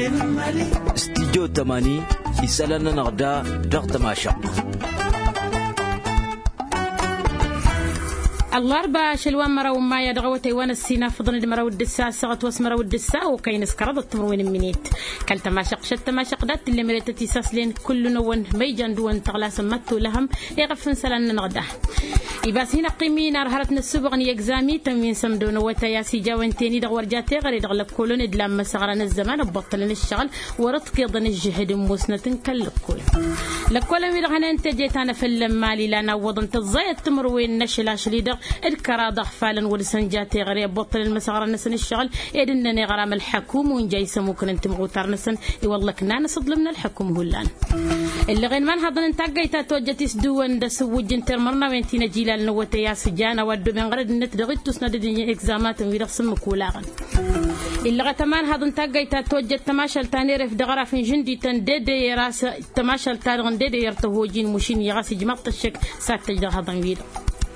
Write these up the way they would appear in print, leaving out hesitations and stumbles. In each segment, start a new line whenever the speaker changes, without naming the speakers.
استديو 80 يسألنا نغدا ضغط ماشق
الأربعة شلوان مرو ما يدغوا تيوان السينا فضن المرو الدساء سغت واسمرو الدساء وكاين سكرض التمروين منيت كلت ما شق شت ما شق دات اللي مريتتي ساسلين كل نون ميجان دون تغلا سمتو لهم يغفن سلان نغدا يباس هنا قيمي نار هرتنا السبغ يكزامي تمين سمدون وتياسي جاوين تاني دغور جاتي غير يدغلب كلون ادلام مسغران الزمان ببطلن الشغل ورتك يضن الجهد موسنة كالكل لكل ميرغانا انت جيتانا في اللمالي لانا وضن تزاي التمروين نشلا شليدغ الكراضة فعلا ولسنجاتي غريب بطل المسغرة نسن الشغل إذنني غرام الحكوم ونجايسة ممكن انت مغوتار نسن والله كنا نصدل من الحكوم هلان اللي غين من هذا انتاقيتا توجتي سدوان دا سوج انتر مرنا وينتينا جيلال نوتي يا سجانا ودو من غرد النت دغيت تسند دنيا اكزامات ويرغ سمك ولاغن اللي غتمان هذا انتاقيتا توجت تماشل تاني رف دغرا في جندي تنديدي راس تماشل تارغن ديدي يرتهوجين مشين يغاسي جماعة الشك ساتجد هذا ويرغ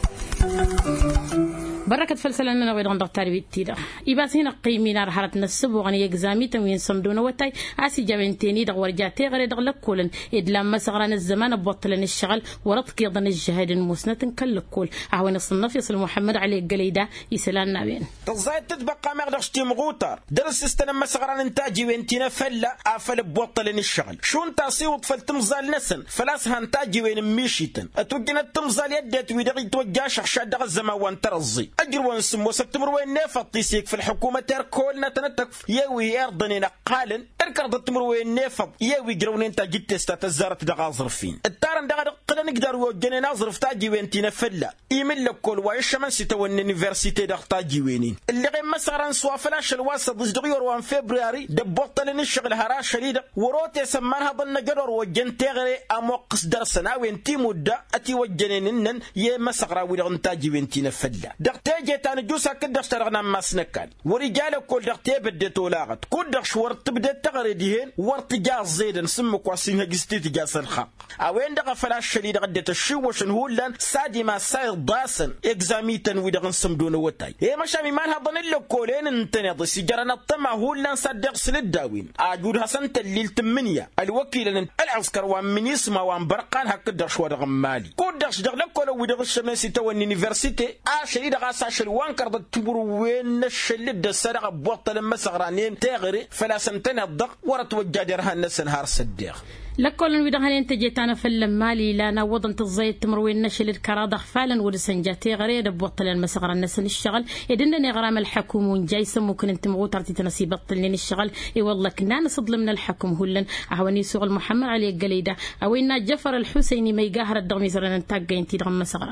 بركة فلسلنا نويد غندق تربية تيدا إباس هنا قيمينا رحلتنا السبو غني يجزامي تموين صمدون وتاي عسي جابين تاني دغور جاتي غير دغلق كولن إدلام مسغران الزمان ببطلن الشغل ورتك يضن الجهاد المسنة كل كل عوين الصنف يصل محمد علي الجليدة يسلان نابين
تزايد تتبقى مغدقش تيم غوتر درس استلم مسغران انتاجي وينتينا فلا عفل ببطلن الشغل شون تاسي وطفل تمزال نسن فلاسها انتاجي وين ميشيتن اتوجنا التمزال يدت ويدغي توجاش عشان دغ الزمان وانترزي أجر ونسم وسبتمر وين نفط تيسيك في الحكومة تركولنا تنتف يوي أرضني نقالن أركض التمر وين نفط يوي جرون أنت جيت استتزارت دغازر فين التارن دغ قد نقدر وجن ناظر في تاجي وين تنفلا يمل لك كل وايش من ستوين اليونيفرسيتي دغ تاجي وينين اللي غير مسارن سوافلاش الواسط دغيور وان فبراير دبطل الشغل هراش شديد وروت يسمانها ضن جرور وجن تغري أموقس درسنا وين تيمودا أتي وجنينن يه مسقرا وين تاجي وين تنفلا جيت أنا جوسا كده اشترغنا مسنكال ورجال كل دقتي بدت ولاغت كل دقش ورت بدت تغرديهن ورت جاز زيد نسمك واسينها جستيت جاس الحق أوين دقة فلاش شديد غدت الشوشن هولن سادي ما ساير ضاسن إكزاميتن ودغن سمدون وتاي إيه مشامي مان هضن اللي كولين انتنض سجرنا الطمع هولن صدق سلداوين أجود حسن تليل تمنية الوكيل العسكر وان من يسمى وان برقان هكذا شوار غمالي كل دقش دغ لكل ودغ الشمسي تو اليونيفرسيتي شديد غاسا شلوان كرد تبرو وين الشلد السرقة بوطل المسغرانين تغري فلا سنتين الضغ ورت وجادرها الناس نهار صديق
لكل الودهان انت جيتانا في اللمالي لانا وضن تزايد تمروين نشل الكراضة فعلا ورسنجاتي غريب بوطل المسغر الناس الشغل يدنني غرام الحكوم ونجايس ممكن انت مغوتر تنسي بطلين الشغل اي والله كنا نصدل من الحكم هلن اهواني سوق محمد علي الجليدة اوينا جفر الحسيني ما يقاهر الدغمي زرنا نتاقى انت دغم مسغرا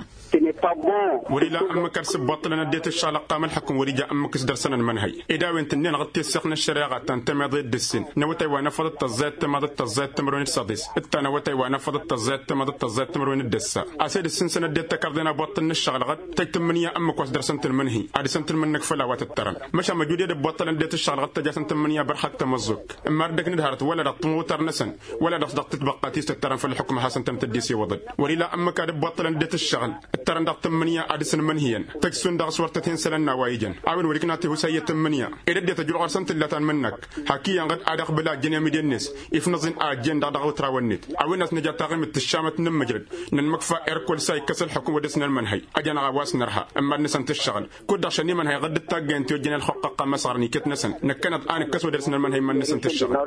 وريلا أمك أرسب بطلنا ديت الشغل قام الحكم ورجع أمك درسنا المنهي إذا وين تنين غطي سخن الشريعة تنتمي ضد السن نوتي وانا فضت الزيت تمضت الزيت تمرون الصديس التنوتي وانا فضت الزيت تمضت الزيت تمرون الدسة أسيد السن سنة ديت تكردنا بطلنا الشغل غد تكتمني أمك واس درسنا المنهي عاد سنت منك فلا وتترن مش أما جودي بطلنا ديت الشغل غد تجا سنت مني برحك تمزق أما ردك ندهرت ولا رطموتر نسن ولا رصدق تتبقى تيسترن في الحكم حسن تمتديسي وضد وريلا أمك بطلنا ديت الشغل الترن دق تمنية أدسن منهيا تكسون دغ صورتين سلنا وايجن عاون وريكنا تهو سية تمنية إذا ديت جل عرسنت اللتان منك حكي قد أدخ بلا جنيا ميدينس إفنزين أجن دغ وتراونيت عاون ناس نجا تاغم التشامة نمجرد ننمكفى إركول ساي كسل حكم ودسنا المنهي أجن غواس نرها أما نسن تشغل كود عشان منهي غد التاجن تيجين الحقق مسارني كت نسن نكنت أنا كسو درسنا المنهي من نسن تشغل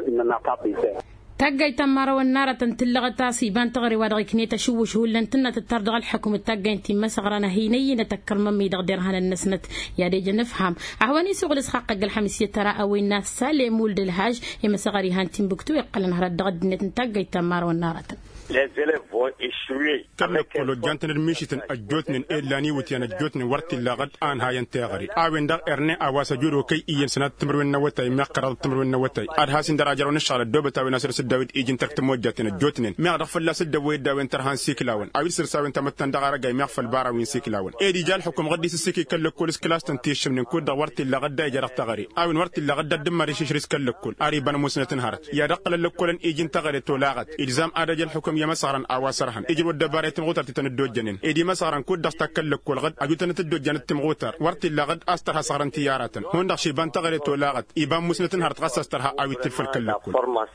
تاجي تمارا والنار تنتلغ تاسي بان تغري وادغي كنيتا شوش هولن تنا تتردغ الحكم التاجي انتي مسغرانا هيني نتكر ممي دغديرهان النسنت يا ريج نفهم اهواني سوغل اسحاق الحمسيه ترى او الناس سالم ولد الهاج يا مسغري هان تيمبكتو يقلن هرا دغد نت تاجي تمارا والنار
les élèves vont échouer.
كم كل جانتن الميشتن أجوتن إلاني وتيان أجوتن ورت اللغة آن هاي انتغري أوين دا إرني أواس جورو كي إين سنة تمرون نوتاي مقرر تمرون نوتاي أرهاسين دراجة ونشار الدوبة تاوي ناصر سداويد إيجن تكت موجاتن أجوتن ما غفل لا سداويد داوين ترهان سيكلاون أويل سرساوين تمتن دغارة جاي مغفل باراوين سيكلاون إيدي جال حكم غدي سيكي كل كولس كلاس تنتيش من كود ورت اللغة دا جرق تغري أوين ورت اللغة دا دمري شيش كل كل أريبان موسنة هارت يا رقل لكل إيجن تغري تولاغت إلزام أدج الحكم يا مسارن أوا واسرحن يجي ودبارة تمغوتر تتندوجنين إدي مسارن كود دستكل كل غد أجوتن تدوجن التمغوتر ورت اللغد أسترها صارن تيارة هون دخشي بان تغريت ولا غد إبان مسنتن هرتغس أسترها أو يتفل كل كل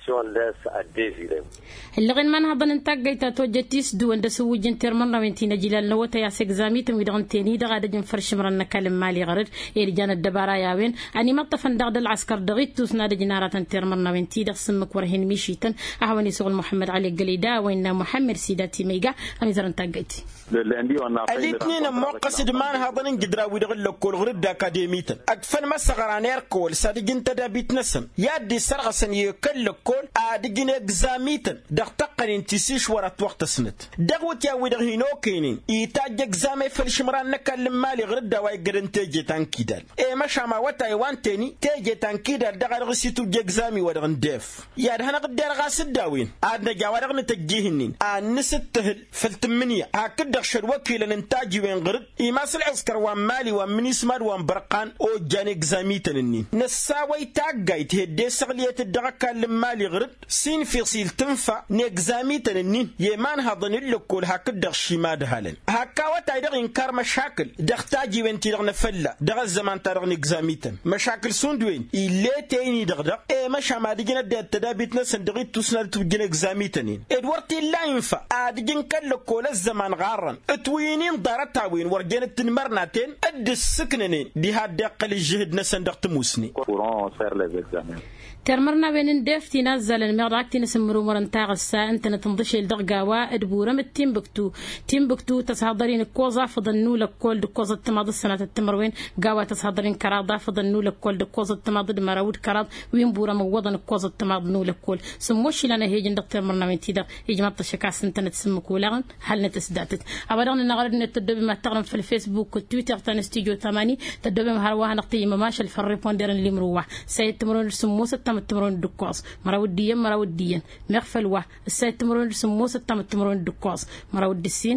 اللغن من هضن انتاجيتا توجتيس دو اند سوجن ترمنا وينتينا جيلال نوتا يا سكزاميتم ويدغن تاني دغا دجن فرش مرنا كلم مالي غرد يرجان الدبارا ياوين اني مطفن دغد العسكر دغيت توسنا دجنارة ترمنا وينتي دغ سمك ورهن ميشيتن اهواني سوغل محمد علي قليدا وين محمد سيداتي ميغا اميزر انتاجيتي
الاثنين موقصد مان هضن قدرا ويدغل لكول غرد اكاديميتن اكفن مسغران يركول صادقين تدابيت نسن يادي سرغسن يكل لكول ادجن اكزاميتن دغ تقنين تسيش ورات وقت سنت دغوت يا ويدغ هينو كينين يتاج اكزامي فالشمران نكلم مالي غرد واي قرن تيجي تانكيدال اي مشا ما وتا وانتني تيجي تانكيدال دغ رغسيتو اكزامي ودغ نديف يا هنا قدر غاسد داوين ادنا جا ودغ نتجيهنين نستهل فالتمنيه هكذا شر وكيل الانتاج وين غرد يماس العسكر ومالي ومنيسمار ومبرقان او جان اكزامي تننين نساوي تاغايت هدي سغليه الدغ مالي غرد سين في سيل تنفع نيكزامي تننين يمان هضن اللكول هكذا شيماد هالن هكا وتا يدغ انكار مشاكل دغتاجي وين تيدغ نفلا دغ الزمان تارغ نيكزامي تن مشاكل سوندوين إلي تيني دغدغ اي مشا ما ديجنا تدابيت نسن دغي توسنا تبجن اكزامي تنين ادورتي لا ينفع ادجن كلكول الزمان غارن اتوينين دارتاوين ورجن التنمرناتين اد السكننين دي هاد قل الجهد نسن دغ تموسني
ترمرنا بين دفتي نزل المغرقتي نسمرو مرنتاغ الساعة انت نتنضشي الدغقاوة ادبورة من تيمبكتو تصحضرين الكوزة فضنو لك كل دكوزة تماض السنة التمروين قاوة تصحضرين كراضة فضنو لك كل دكوزة تماض المراود كراض وينبورة موضن الكوزة تماض نو لك كل سموشي لنا هيجن دق ترمرنا بين تيدا يجمع التشكاس انت نتسمكو لغن هل نتسداتت أبدا نغرد نتدبي ما تغرم في الفيسبوك والتويتر تنستيجو 8 تدبي مهارواها نقطي مماشا الفريبون ديرن اللي مروح سيد تمرون سموسة التمرون دكوس مراوديا مغفلوا السيد تمرون سموس التمرون دكوس مراودسين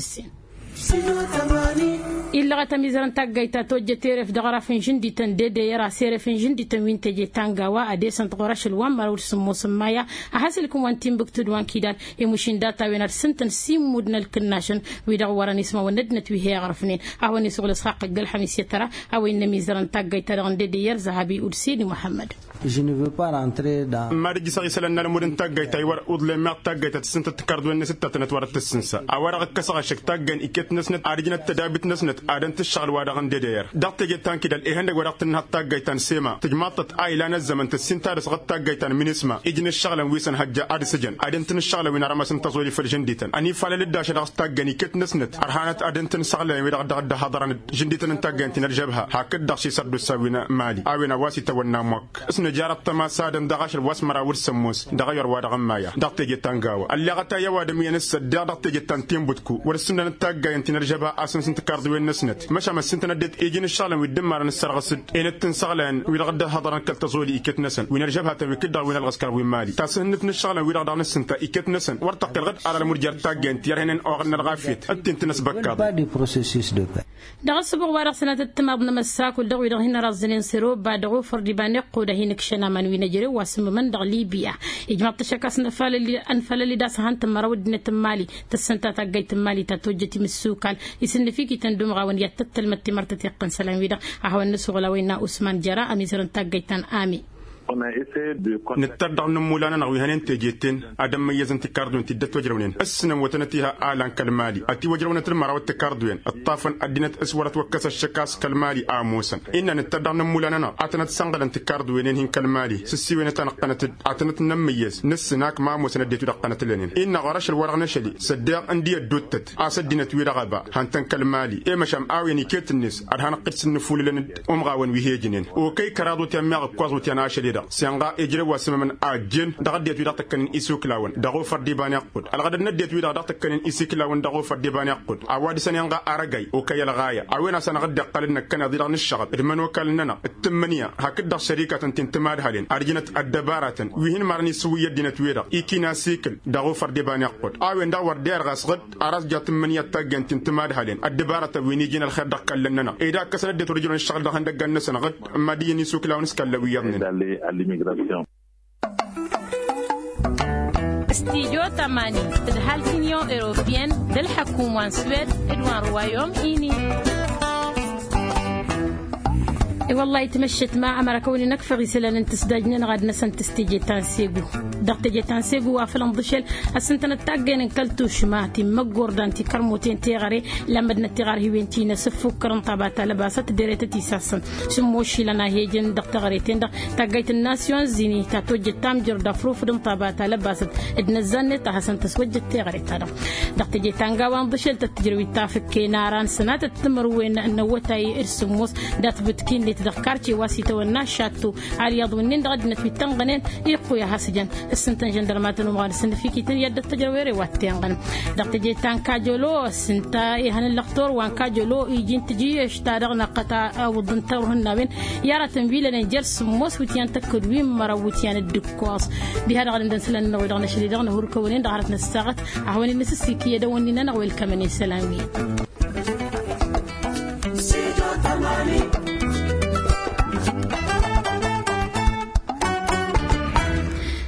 إلا غتميزران تاقايتا توجه تيرف دغرا فنجن دي تن دي يرا سير فنجن دي تن وين تجي تانغاوا اديسن تغرش الوان مراود سمو سمايا احسلكم وان تيم بكتود وان كيدال يمشين داتا وين سنتن سيم مودنا الكناشن ويدغ وراني اسمه وندنت وهي غرفنين اهوني سوغل اسحاق قال حميس يترى او ان ميزران تاقايتا دغن دي ير ذهبي ودسيني محمد
Je ne veux pas rentrer dans
marji sagi salana lamudin taggayta war udle ma taggayta tsinta takardu en sitta tanat war tsinsa awara kasaga shek taggan iket nasnat arjina tadabit nasnat adan tishal wada gan dedeyer daqte getan kidal ehande waraqtin hat taggaytan sema tijmatat ailana zaman tsinta rasgat taggaytan minisma ijna shaglan wisan hajja adsijan adan tin shaglan wina ramasan tazoli fil janditan ani falal dash dagas taggan iket nasnat arhanat adan tin shaglan wida da hadaran janditan taggan tin jabha hakad dashi saddu sawina mali awina wasita wana mak جارت ما سادن دغاش الواسمرا ورسموس دغير وادغ مايا دقت جتانغاوا اللي غتا يا واد مين السد دقت جتان تيمبتكو ورسنا نتاغا انت نرجبا اسن سنت كارد وين نسنت مشى ما سنت ندت ايجين الشغل ودمر نسرغسد ان تنسغلان ويرغد هضرن كالتزولي ايكت نسن وين رجبها تبي كدا وين الغسكر وين مالي تاسنت الشغل ويرغد نسنت ايكت نسن ورتق الغد على المرجر تاغا انت يرهن اوغن الغافيت انت تنسبك
pas du processus de paix.
دغ السبق ورسنا تتمض نمساك ودغ يدغ هنا رازلين سيرو بعد غفر دي بانق وده كشنا من وينجري واسم من دغ ليبيا اجمع تشكاس نفال اللي انفل اللي داس هانت مرود نتمالي تسنتا تاجيت مالي تتوجتي مسوكال يسن فيكي تندم غاون يتتل متي مرتت يقن سلام ويدا اهو النسغلا وينا عثمان جرا اميزرن تاجيتان امي
نتردع نمولانا نغوي هنين تجيتين ادم ميزن تكاردون تدت وجرونين السنم وتنتيها آلان كالمالي اتي وجرونة المرا تكاردوين الطافن ادينت اسورت وكس الشكاس كالمالي اموسا ان نتردع نمولانا اتنت سنغلن تكاردوين هن كالمالي سسيوين تنقنت اتنت نميز نسناك ماموسا نديتو دقنت لنين ان غرش الورغ نشلي صدق اندي الدوتت اسدينت ويرغبا هانتن كالمالي اي مشام اويني كيتنس ادهان قدس النفول لن امغاون ويهيجنين وكي كرادو تيماغ كوازو تيناشلي سيانغا اجري واسمن اجين دغديت ويدا تكن اسوك لاون دغو فردي بان يقود الغد نديت ويدا تكن اسيك لاون دغو فردي بان يقود اوادي سنيانغا ارغاي اوكي الغايه اوينا سنغد قلنا كن ديران الشغب ادمن وكلنا التمنيه هكذا شركه تنتماد هالين ارجنت الدبارات وين مرني سويه دينت ويدا ايكينا سيكل دغو فردي بان يقود اوين داور دير غسغد اراس جات منيه تاجن تنتماد هالين الدبارات وين يجينا الخير دقلنا اذا كسندت رجل الشغل ده هندغن سنغد مديني سوك لاون سكلوي يمن
l'immigration.
استيجو تماني تدهالكينيون إيروبيان دالحكومة سويد إدوان روايوم إيني والله تمشت مع أمر كوني نكفر يسلا نتسدجنا غاد نسن تستيجي تانسيغو دقت جي تانسيغو وافلن ضشل السنتنا تاجين كلتو شماتي مقور دانتي كرموتين تيغري لما نتيغار هيوينتي نسفو كرن طاباتا لباسات ديريتا ساسن سموشي لنا هيجن دق تغريتين دق تاجيت الناسيون زيني تاتوج تامجر دفروف دم طاباتا لباسات ادنزان تحسن تسوج تيغري تادا دقت جي تانغا وان ضشل تتجروي تافك ناران سنات التمروين انه وتاي ارسموس دات بتكين تذكرتي واسيتو الناشاتو على ضمنين غد نتوي تنغنين يقويا هاسجن السنتن جندرمات المغار سن فيكي يد التجرويري واتينغن دقت جي تان كاجولو سنتا يهن اللقطور وان كاجولو يجين تجي اشتارغنا قطا او ضنتورهن بين يارا تنبيل نجر سموس وتيان تكدوين مروتيان الدكواس بهذا غد ندسلن نوي دغنا شري دغنا هوركونين دغرت نستغت اهوني نسسيكي يدونينا نوي الكمني سلامي